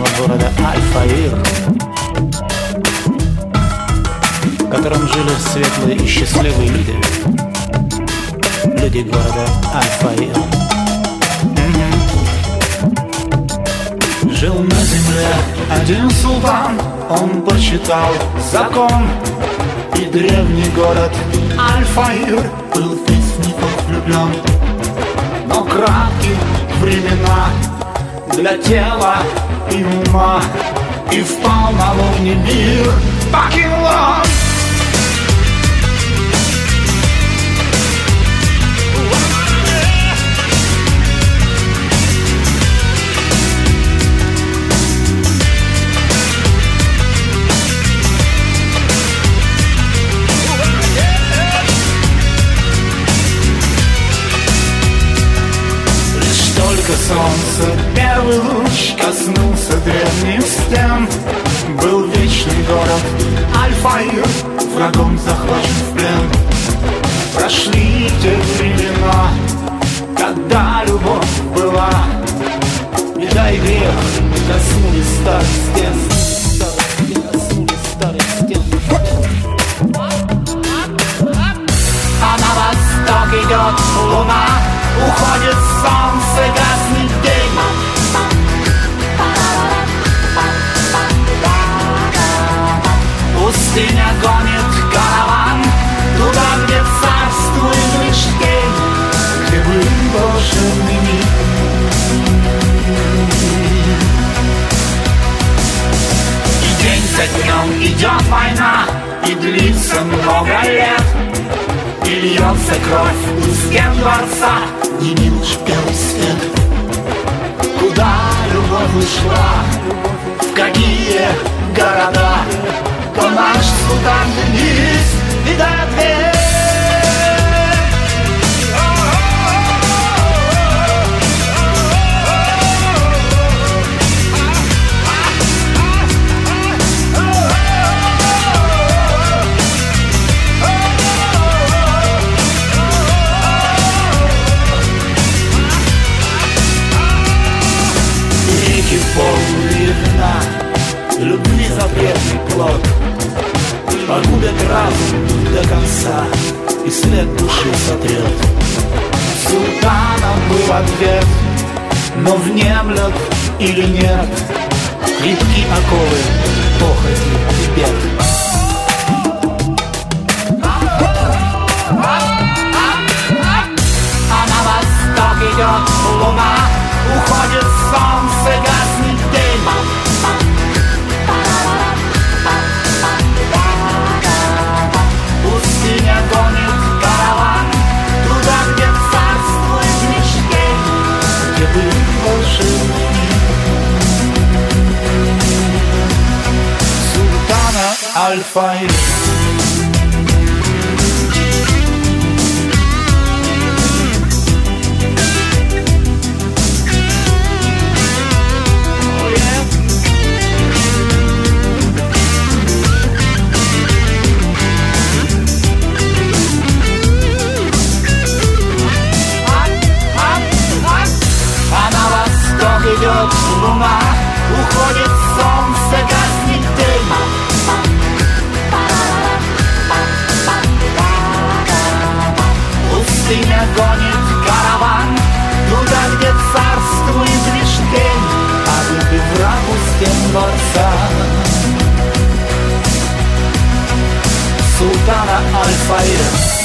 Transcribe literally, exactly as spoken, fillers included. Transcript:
вечного города Аль-Фаир, в котором жили светлые и счастливые люди. Люди города Аль-Фаир. Жил на земле один султан, он почитал закон, и древний город Аль-Фаир был весь в него влюблен. Но краткие времена для тела и ума, и в полнолуние мир покинул он. Только солнце, первый луч коснулся древних стен. Был вечный город Аль-Фаир врагом захвачен в плен. Прошли те времена, когда любовь была, беда и грех коснулись старых стен. Коснулись старых стен. А на восток идет луна, уходит солнце, гаснет день. Пустыня гонит караван туда, где царствует лишь тень, где был волшебный мир. И день за днем идет война, и длится много лет, и льется кровь у стен дворца, не мил уж белый свет. Куда любовь ушла, в какие города, то наш султан Денис и дай ответ. Полные вина, любви запретный плод, погубят разум до конца и след души сотрет. Султаном был ответ, но внемлет или нет крепки оковы похоти и бед. А на восток идет луна, уходит солнце, гаснет день. Пустыня гонит караван туда, где царствует лишь тень, где был волшебный мир султана Аль-Фаир. Идет луна, уходит солнце, гаснет день. Пустыня гонит караван туда, где царствует лишь тень, а ты враг у стен дворца султана Аль-Фаир.